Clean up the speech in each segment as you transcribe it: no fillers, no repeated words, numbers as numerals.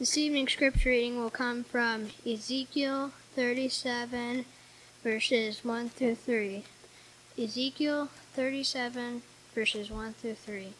This evening's scripture reading will come from Ezekiel 37, verses 1 through 3. Ezekiel 37, verses 1 through 3.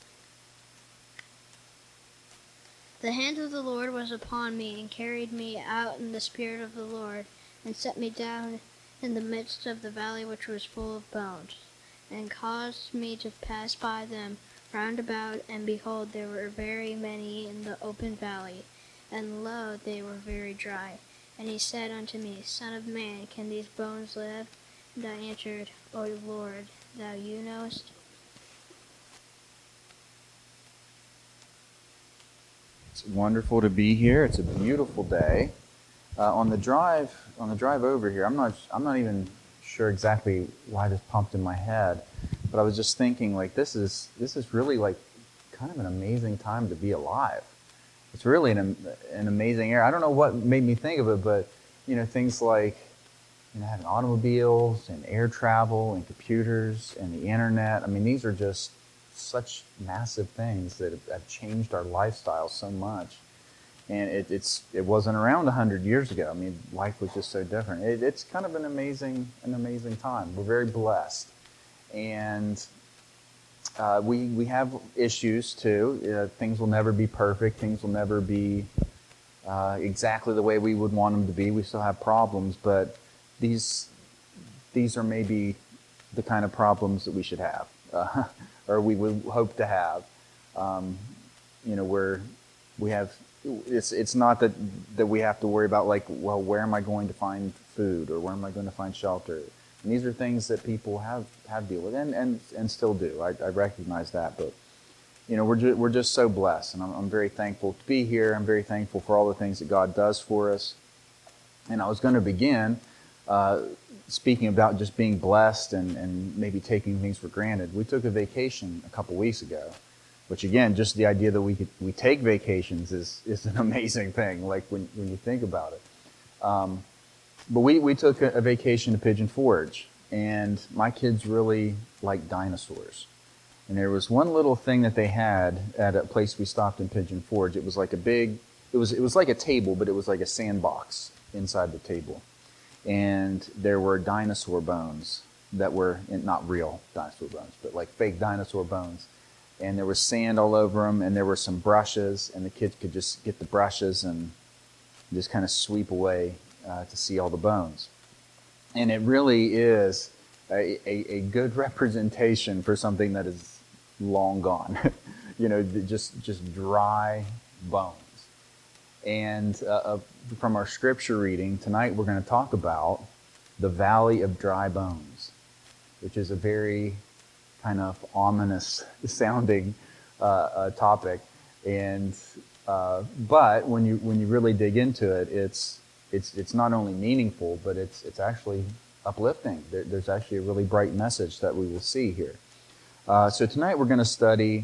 The hand of the Lord was upon me, and carried me out in the spirit of the Lord, and set me down in the midst of the valley which was full of bones, and caused me to pass by them round about, and behold, there were very many in the open valley, and lo, they were very dry. And he said unto me, Son of man, can these bones live? And I answered, O Lord, thou knowest. It's wonderful to be here. It's a beautiful day. On the drive over here, I'm not even sure exactly why this popped in my head, but I was just thinking, like, this is really like kind of an amazing time to be alive. It's really an amazing era. I don't know what made me think of it, but things like having automobiles and air travel and computers and the internet. I mean, these are just such massive things that have changed our lifestyle so much. And it wasn't around 100 years ago. I mean, life was just so different. It's kind of an amazing time. We're very blessed, and we have issues too. Things will never be perfect. Things will never be exactly the way we would want them to be. We still have problems, but these are maybe the kind of problems that we should have, or we would hope to have. Where we have. It's not that we have to worry about, like, well, where am I going to find food, or where am I going to find shelter? And these are things that people have deal with and still do. I recognize that, but we're just so blessed, and I'm very thankful to be here. I'm very thankful for all the things that God does for us. And I was going to begin speaking about just being blessed and maybe taking things for granted. We took a vacation a couple weeks ago, which, again, just the idea that we take vacations is an amazing thing, like when you think about it. But we took a vacation to Pigeon Forge, and my kids really like dinosaurs. And there was one little thing that they had at a place we stopped in Pigeon Forge. It was like it was like a table, but it was like a sandbox inside the table. And there were dinosaur bones that were not real dinosaur bones, but like fake dinosaur bones. And there was sand all over them, and there were some brushes, and the kids could just get the brushes and just kind of sweep away to see all the bones. And it really is a good representation for something that is long gone, just dry bones. And from our scripture reading tonight, we're going to talk about the Valley of Dry Bones, which is a very kind of ominous sounding topic, and but when you really dig into it, it's not only meaningful, but it's actually uplifting. There's actually a really bright message that we will see here. So tonight we're going to study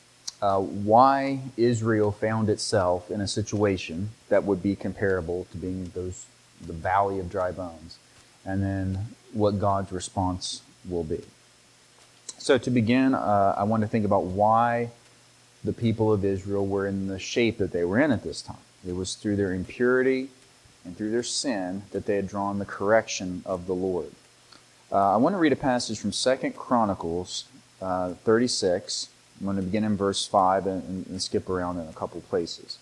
why Israel found itself in a situation that would be comparable to being the Valley of Dry Bones, and then what God's response will be. So to begin, I want to think about why the people of Israel were in the shape that they were in at this time. It was through their impurity and through their sin that they had drawn the correction of the Lord. I want to read a passage from 2 Chronicles 36. I'm going to begin in verse 5 and skip around in a couple places.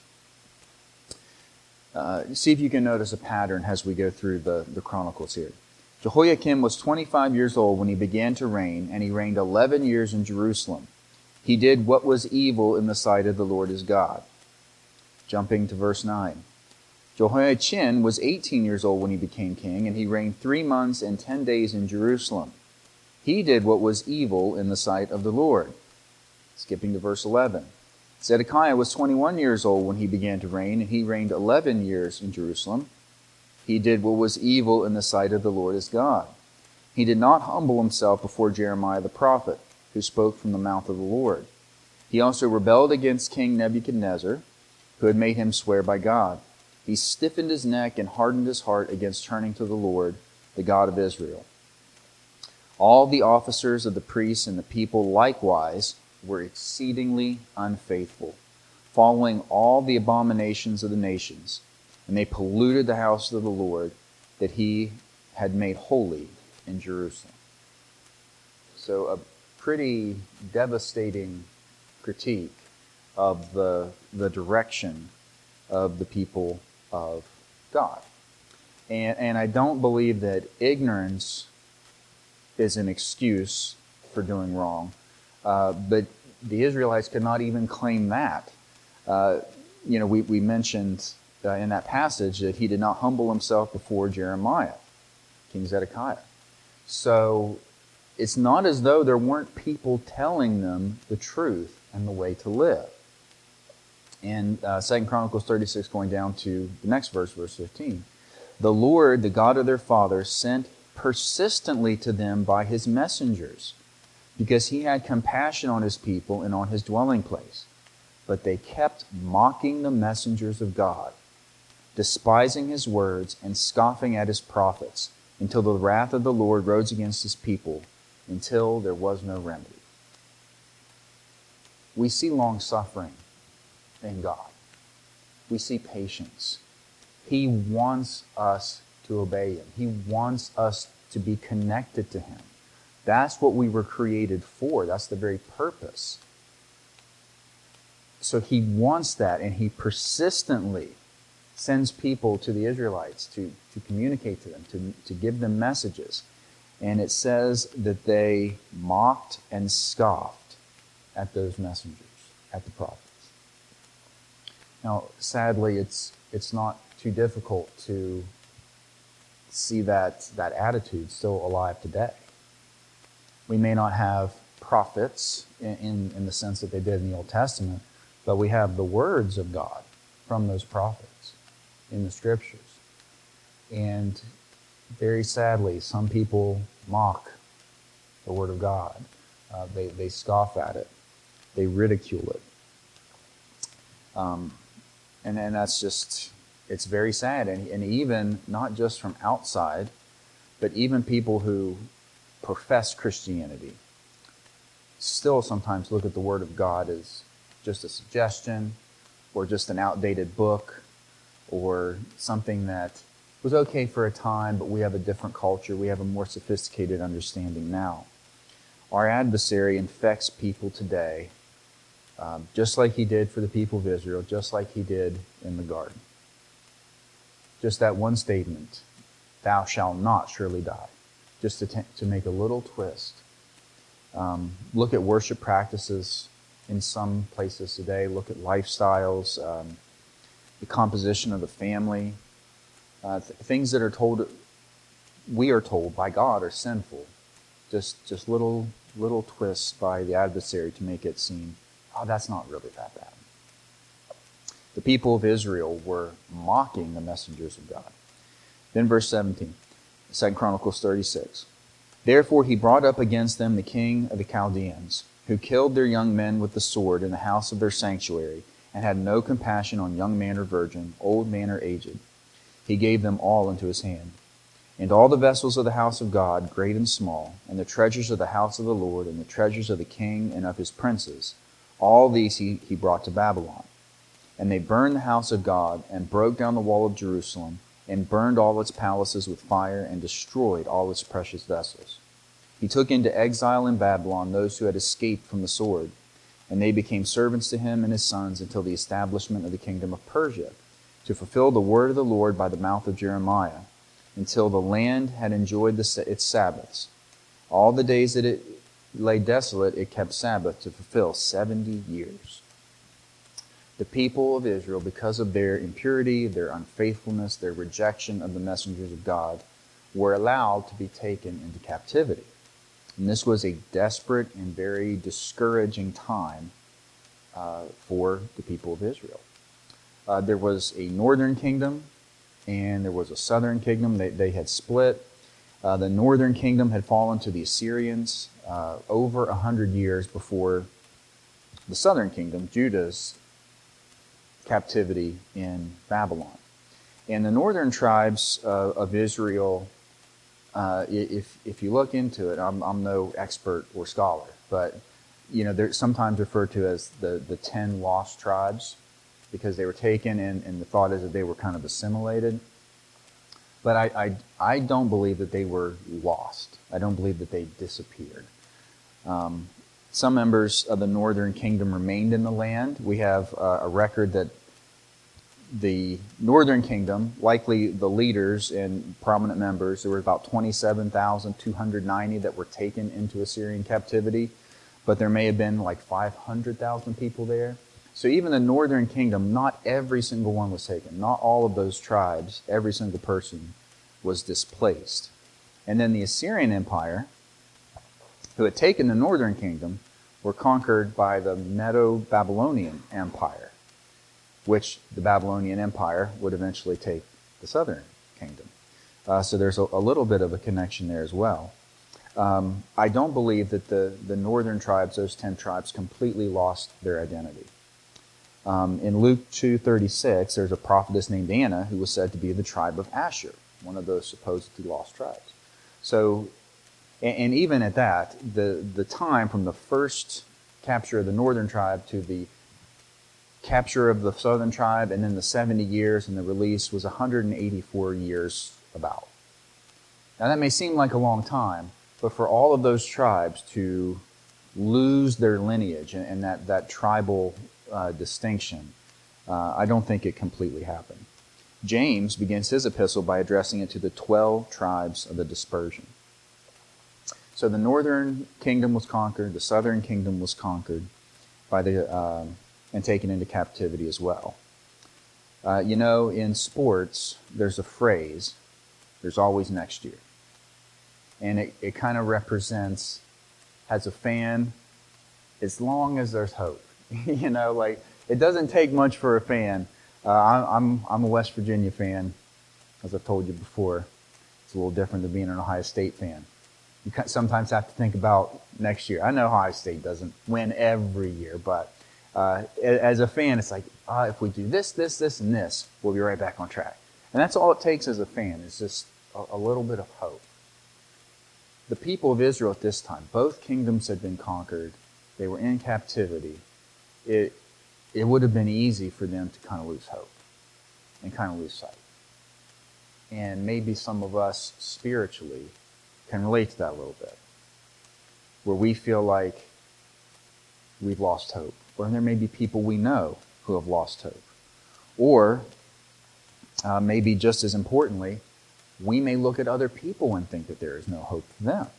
See if you can notice a pattern as we go through the Chronicles here. Jehoiakim was 25 years old when he began to reign, and he reigned 11 years in Jerusalem. He did what was evil in the sight of the Lord his God. Jumping to verse 9. Jehoiachin was 18 years old when he became king, and he reigned 3 months and 10 days in Jerusalem. He did what was evil in the sight of the Lord. Skipping to verse 11. Zedekiah was 21 years old when he began to reign, and he reigned 11 years in Jerusalem. He did what was evil in the sight of the Lord his God. He did not humble himself before Jeremiah the prophet, who spoke from the mouth of the Lord. He also rebelled against King Nebuchadnezzar, who had made him swear by God. He stiffened his neck and hardened his heart against turning to the Lord, the God of Israel. All the officers of the priests and the people likewise were exceedingly unfaithful. following all the abominations of the nations, and they polluted the house of the Lord that he had made holy in Jerusalem. So a pretty devastating critique of the direction of the people of God. And I don't believe that ignorance is an excuse for doing wrong, but the Israelites could not even claim that. We mentioned in that passage that he did not humble himself before Jeremiah, King Zedekiah. So it's not as though there weren't people telling them the truth and the way to live. In 2 Chronicles 36, going down to the next verse, verse 15, the Lord, the God of their fathers, sent persistently to them by his messengers, because he had compassion on his people and on his dwelling place. But they kept mocking the messengers of God, despising his words and scoffing at his prophets, until the wrath of the Lord rose against his people, until there was no remedy. We see long-suffering in God. We see patience. He wants us to obey him. He wants us to be connected to him. That's what we were created for. That's the very purpose. So he wants that, and he persistently sends people to the Israelites to communicate to them, to give them messages. And it says that they mocked and scoffed at those messengers, at the prophets. Now, sadly, it's not too difficult to see that attitude still alive today. We may not have prophets in the sense that they did in the Old Testament, but we have the words of God from those prophets in the Scriptures. And very sadly, some people mock the Word of God. They scoff at it. They ridicule it. And that's just, it's very sad. And even, not just from outside, but even people who profess Christianity still sometimes look at the Word of God as just a suggestion, or just an outdated book, or something that was okay for a time, but we have a different culture. We have a more sophisticated understanding now. Our adversary infects people today, just like he did for the people of Israel, just like he did in the garden. Just that one statement, thou shalt not surely die, just to make a little twist. Look at worship practices in some places today. Look at lifestyles, the composition of the family. Things that are told, we are told by God, are sinful. Just little twists by the adversary to make it seem, oh, that's not really that bad. The people of Israel were mocking the messengers of God. Then verse 17, 2 Chronicles 36. Therefore he brought up against them the king of the Chaldeans, who killed their young men with the sword in the house of their sanctuary, and had no compassion on young man or virgin, old man or aged. He gave them all into his hand. And all the vessels of the house of God, great and small, and the treasures of the house of the Lord, and the treasures of the king and of his princes, all these he brought to Babylon. And they burned the house of God, and broke down the wall of Jerusalem, and burned all its palaces with fire, and destroyed all its precious vessels. He took into exile in Babylon those who had escaped from the sword, and they became servants to him and his sons until the establishment of the kingdom of Persia, to fulfill the word of the Lord by the mouth of Jeremiah, until the land had enjoyed its Sabbaths. All the days that it lay desolate, it kept Sabbath to fulfill 70 years. The people of Israel, because of their impurity, their unfaithfulness, their rejection of the messengers of God, were allowed to be taken into captivity. And this was a desperate and very discouraging time for the people of Israel. There was a northern kingdom and there was a southern kingdom. They had split. The northern kingdom had fallen to the Assyrians over 100 years before the southern kingdom, Judah's captivity in Babylon. And the northern tribes of Israel, if you look into it, I'm no expert or scholar, but they're sometimes referred to as the 10 lost tribes because they were taken and the thought is that they were kind of assimilated. But I don't believe that they were lost. I don't believe that they disappeared. Some members of the northern kingdom remained in the land. We have a record that the northern kingdom, likely the leaders and prominent members, there were about 27,290 that were taken into Assyrian captivity, but there may have been like 500,000 people there. So even the northern kingdom, not every single one was taken. Not all of those tribes, every single person was displaced. And then the Assyrian Empire, who had taken the northern kingdom, were conquered by the Medo-Babylonian Empire, which the Babylonian Empire would eventually take the southern kingdom. So there's a little bit of a connection there as well. I don't believe that the northern tribes, those 10 tribes, completely lost their identity. In Luke 2:36, there's a prophetess named Anna who was said to be the tribe of Asher, one of those supposedly lost tribes. So, and even at that, the time from the first capture of the northern tribe to the capture of the southern tribe and then the 70 years and the release was 184 years about. Now that may seem like a long time, but for all of those tribes to lose their lineage and that tribal distinction, I don't think it completely happened. James begins his epistle by addressing it to the 12 tribes of the dispersion. So the northern kingdom was conquered, the southern kingdom was conquered by and taken into captivity as well. In sports, there's a phrase, there's always next year. And it kind of represents, as a fan, as long as there's hope. It doesn't take much for a fan. I'm a West Virginia fan, as I've told you before. It's a little different than being an Ohio State fan. You sometimes have to think about next year. I know Ohio State doesn't win every year, but as a fan, it's like, if we do this, and this, we'll be right back on track. And that's all it takes as a fan, is just a little bit of hope. The people of Israel at this time, both kingdoms had been conquered. They were in captivity. It would have been easy for them to kind of lose hope and kind of lose sight. And maybe some of us spiritually can relate to that a little bit, where we feel like we've lost hope. Or there may be people we know who have lost hope. Or maybe just as importantly, we may look at other people and think that there is no hope for them.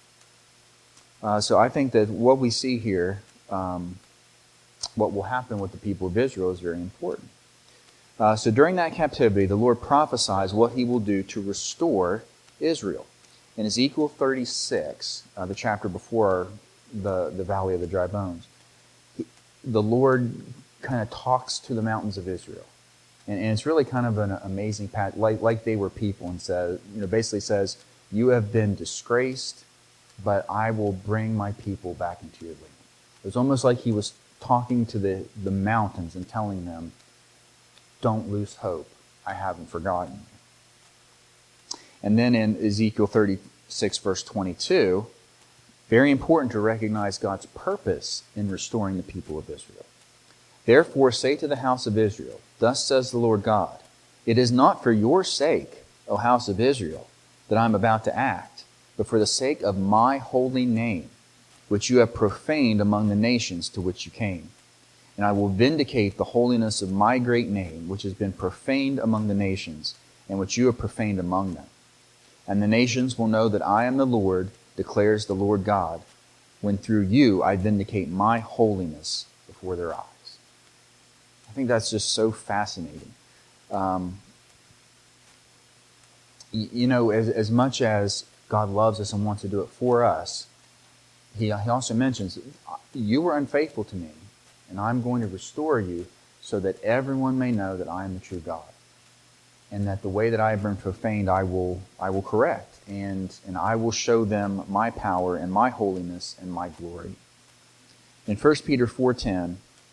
So I think that what we see here, what will happen with the people of Israel, is very important. So during that captivity, the Lord prophesies what he will do to restore Israel. In Ezekiel 36, the chapter before the Valley of the Dry Bones, the Lord kind of talks to the mountains of Israel. And it's really kind of an amazing path, like they were people, and says, basically says, you have been disgraced, but I will bring my people back into your land. It was almost like he was talking to the mountains and telling them, don't lose hope. I haven't forgotten you. And then in Ezekiel 36, verse 22, very important to recognize God's purpose in restoring the people of Israel. Therefore say to the house of Israel, thus says the Lord God, it is not for your sake, O house of Israel, that I am about to act, but for the sake of my holy name, which you have profaned among the nations to which you came. And I will vindicate the holiness of my great name, which has been profaned among the nations, and which you have profaned among them. And the nations will know that I am the Lord, declares the Lord God, when through you I vindicate my holiness before their eyes. I think that's just so fascinating. As much as God loves us and wants to do it for us, He also mentions, you were unfaithful to me, and I'm going to restore you so that everyone may know that I am the true God. And that the way that I have been profaned, I will correct. And I will show them my power and my holiness and my glory. In 1 Peter 4:10,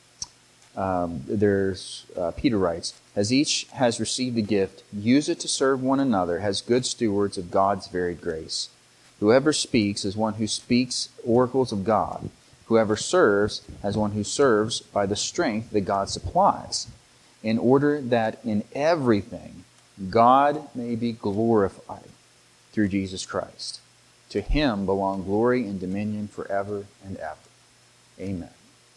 Peter writes, as each has received a gift, use it to serve one another as good stewards of God's varied grace. Whoever speaks is one who speaks oracles of God, Whoever serves as one who serves by the strength that God supplies, in order that in everything God may be glorified through Jesus Christ. To him belong glory and dominion forever and ever. Amen.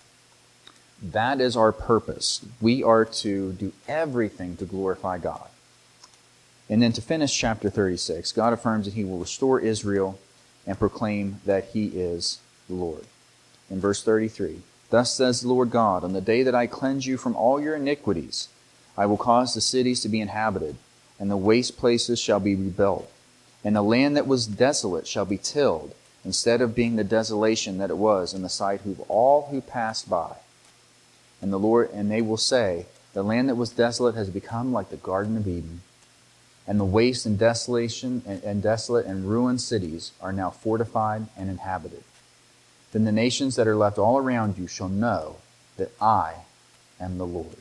That is our purpose. We are to do everything to glorify God. And then to finish chapter 36, God affirms that he will restore Israel and proclaim that he is the Lord. In verse 33, thus says the Lord God, on the day that I cleanse you from all your iniquities, I will cause the cities to be inhabited, and the waste places shall be rebuilt. And the land that was desolate shall be tilled, instead of being the desolation that it was in the sight of all who passed by. And they will say, the land that was desolate has become like the Garden of Eden, and the waste and desolation and desolate and ruined cities are now fortified and inhabited. Then the nations that are left all around you shall know that I am the Lord.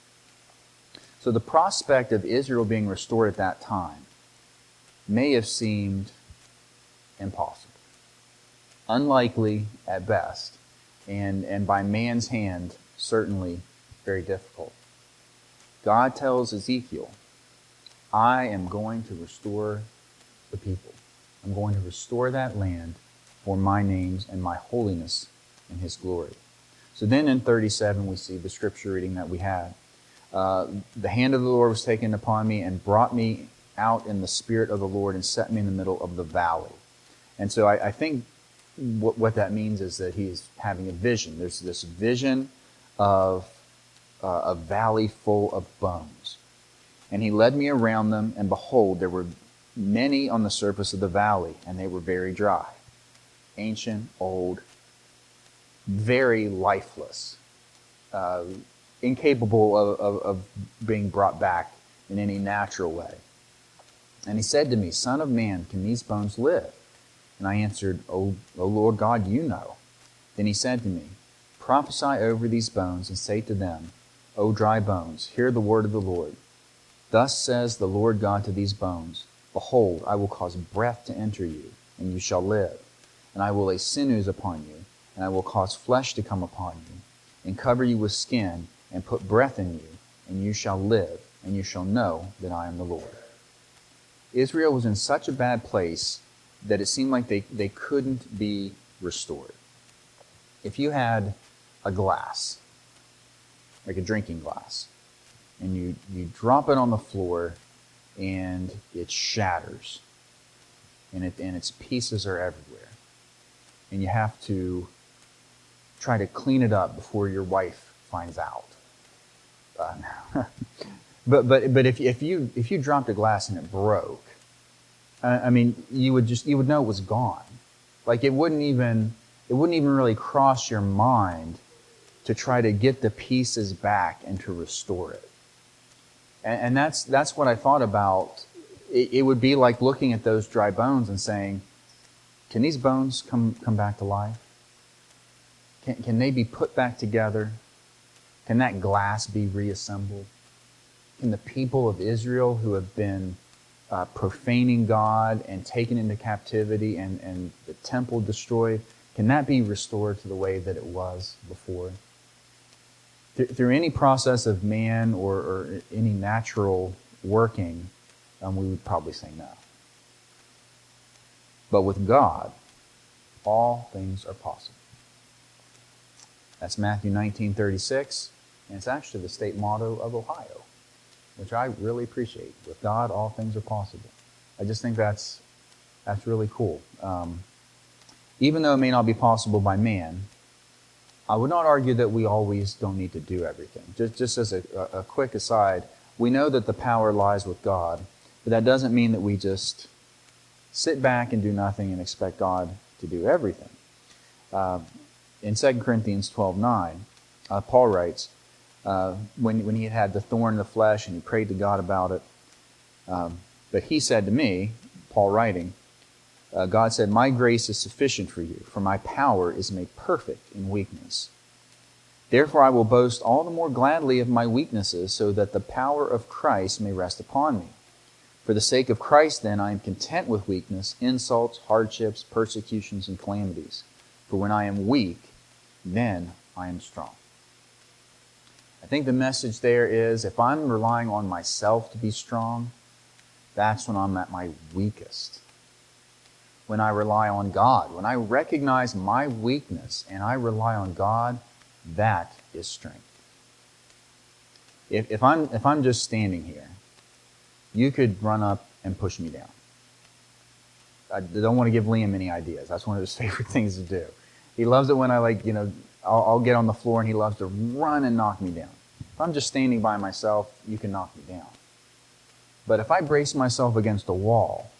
So the prospect of Israel being restored at that time may have seemed impossible, unlikely at best, and by man's hand, certainly very difficult. God tells Ezekiel, I am going to restore the people. I'm going to restore that land for my name's and my holiness and his glory. So then in 37 we see the scripture reading that we had. The hand of the Lord was taken upon me and brought me out in the spirit of the Lord and set me in the middle of the valley. And so I think what that means is that he's having a vision. There's this vision of a valley full of bones. And he led me around them, and behold, there were many on the surface of the valley, and they were very dry. Ancient, old, very lifeless, incapable of being brought back in any natural way. And he said to me, Son of man, can these bones live? And I answered, O Lord God, you know. Then he said to me, Prophesy over these bones and say to them, O dry bones, hear the word of the Lord. Thus says the Lord God to these bones, Behold, I will cause breath to enter you, and you shall live. And I will lay sinews upon you, and I will cause flesh to come upon you, and cover you with skin, and put breath in you, and you shall live, and you shall know that I am the Lord. Israel was in such a bad place that it seemed like they couldn't be restored. If you had a glass, like a drinking glass, and you drop it on the floor, and it shatters, and its pieces are everywhere, and you have to try to clean it up before your wife finds out. But if you dropped a glass and it broke, I mean, you would know it was gone. Like it wouldn't even really cross your mind to try to get the pieces back and to restore it. And that's what I thought about. It would be like looking at those dry bones and saying, can these bones come back to life? Can they be put back together? Can that glass be reassembled? Can the people of Israel who have been profaning God and taken into captivity and the temple destroyed, can that be restored to the way that it was before? Through any process of man or any natural working, we would probably say no. But with God, all things are possible. That's Matthew 19:36, and it's actually the state motto of Ohio, which I really appreciate. With God, all things are possible. I just think that's really cool. Even though it may not be possible by man, I would not argue that we always don't need to do everything. Just as a quick aside, we know that the power lies with God, but that doesn't mean that we just sit back and do nothing and expect God to do everything. In 2 Corinthians 12:9, Paul writes, when he had the thorn in the flesh and he prayed to God about it, but he said to me, Paul writing, God said, My grace is sufficient for you, for my power is made perfect in weakness. Therefore I will boast all the more gladly of my weaknesses, so that the power of Christ may rest upon me. For the sake of Christ, then, I am content with weakness, insults, hardships, persecutions, and calamities. For when I am weak, then I am strong. I think the message there is, if I'm relying on myself to be strong, that's when I'm at my weakest. When I rely on God, when I recognize my weakness and I rely on God, that is strength. If I'm just standing here, you could run up and push me down. I don't want to give Liam any ideas. That's one of his favorite things to do. He loves it when I'll get on the floor and he loves to run and knock me down. If I'm just standing by myself, you can knock me down. But if I brace myself against a wall,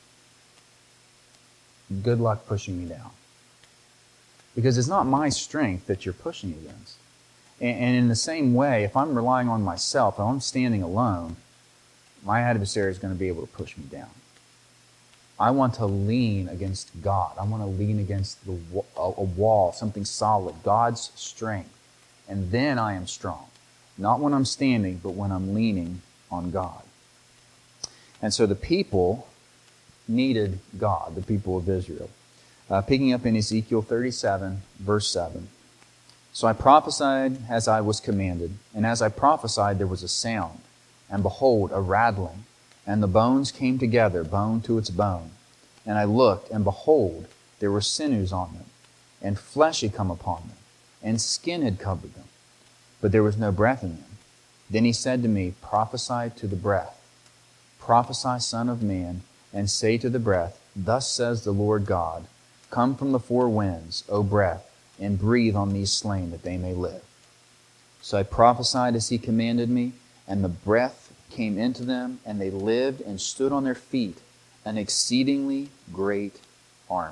good luck pushing me down. Because it's not my strength that you're pushing against. And in the same way, if I'm relying on myself, if I'm standing alone, my adversary is going to be able to push me down. I want to lean against God. I want to lean against a wall, something solid, God's strength. And then I am strong. Not when I'm standing, but when I'm leaning on God. And so the people needed God, the people of Israel. Picking up in Ezekiel 37, verse 7. So I prophesied as I was commanded, and as I prophesied there was a sound, and behold, a rattling, and the bones came together, bone to its bone. And I looked, and behold, there were sinews on them, and flesh had come upon them, and skin had covered them, but there was no breath in them. Then he said to me, prophesy to the breath. Prophesy, Son of man, and say to the breath, thus says the Lord God, come from the four winds, O breath, and breathe on these slain that they may live. So I prophesied as he commanded me, and the breath came into them, and they lived and stood on their feet, an exceedingly great army.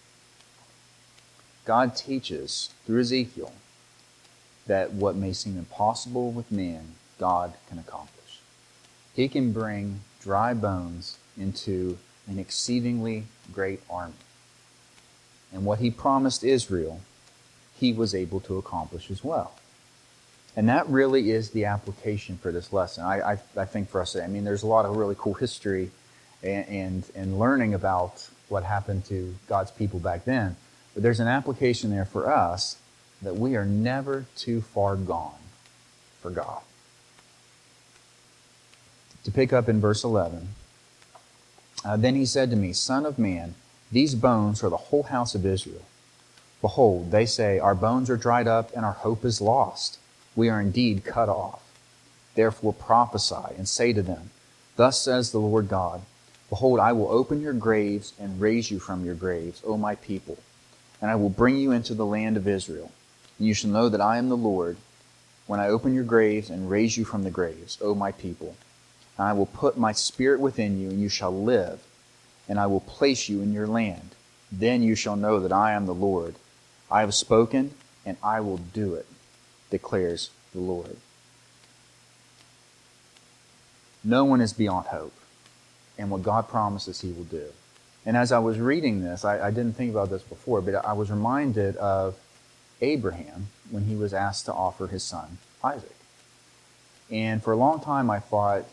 God teaches through Ezekiel that what may seem impossible with man, God can accomplish. He can bring dry bones into an exceedingly great army. And what he promised Israel, he was able to accomplish as well. And that really is the application for this lesson. I think for us today, there's a lot of really cool history and learning about what happened to God's people back then. But there's an application there for us that we are never too far gone for God. To pick up in verse 11, then he said to me, Son of man, these bones are the whole house of Israel. Behold, they say, our bones are dried up and our hope is lost. We are indeed cut off. Therefore prophesy and say to them, thus says the Lord God, behold, I will open your graves and raise you from your graves, O my people, and I will bring you into the land of Israel. And you shall know that I am the Lord, when I open your graves and raise you from the graves, O my people. And I will put my spirit within you, and you shall live, and I will place you in your land. Then you shall know that I am the Lord. I have spoken, and I will do it, declares the Lord. No one is beyond hope, and what God promises he will do. And as I was reading this, I didn't think about this before, but I was reminded of Abraham when he was asked to offer his son, Isaac. And for a long time I thought,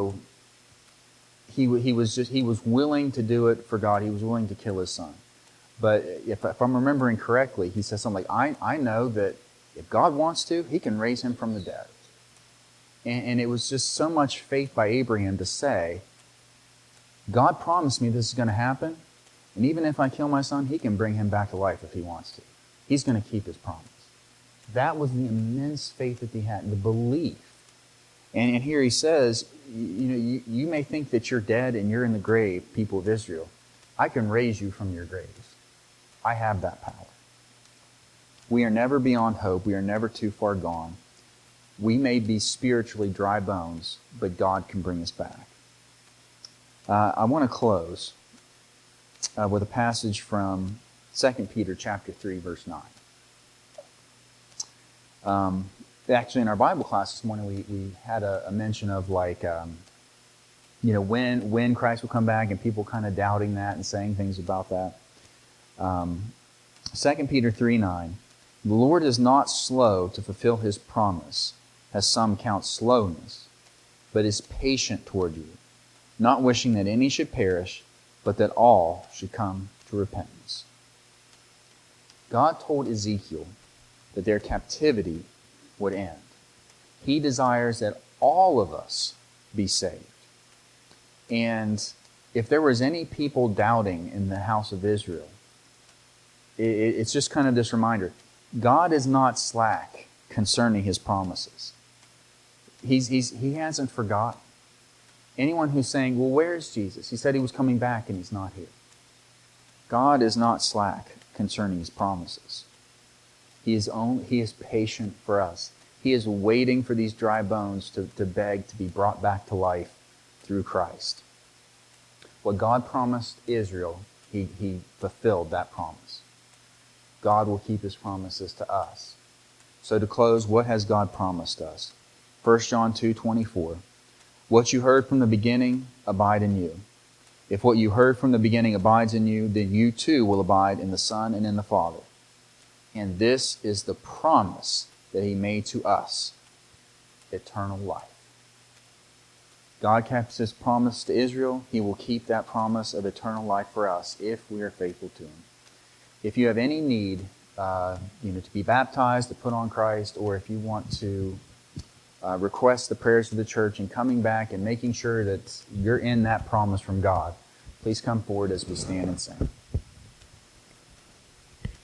he was willing to do it for God. He was willing to kill his son. But if I'm remembering correctly, he says something like, I know that if God wants to, he can raise him from the dead. And it was just so much faith by Abraham to say, God promised me this is going to happen, and even if I kill my son, he can bring him back to life if he wants to. He's going to keep his promise. That was the immense faith that he had, the belief. And here he says, you may think that you're dead and you're in the grave, people of Israel. I can raise you from your graves. I have that power. We are never beyond hope. We are never too far gone. We may be spiritually dry bones, but God can bring us back. I want to close with a passage from 2 Peter chapter 3, verse 9. Actually, in our Bible class this morning, we had a mention of when Christ will come back, and people kind of doubting that and saying things about that. 2 Peter 3, 9. The Lord is not slow to fulfill his promise, as some count slowness, but is patient toward you, not wishing that any should perish, but that all should come to repentance. God told Ezekiel that their captivity would end. He desires that all of us be saved. And if there was any people doubting in the house of Israel, it's just kind of this reminder. God is not slack concerning His promises. He hasn't forgotten. Anyone who's saying, well, where's Jesus? He said He was coming back and He's not here. God is not slack concerning His promises. He is patient for us. He is waiting for these dry bones to beg to be brought back to life through Christ. What God promised Israel, He fulfilled that promise. God will keep His promises to us. So to close, what has God promised us? 1 John 2:24. What you heard from the beginning, abide in you. If what you heard from the beginning abides in you, then you too will abide in the Son and in the Father. And this is the promise that He made to us, eternal life. God kept His promise to Israel. He will keep that promise of eternal life for us if we are faithful to Him. If you have any need to be baptized, to put on Christ, or if you want to request the prayers of the church and coming back and making sure that you're in that promise from God, please come forward as we stand and sing.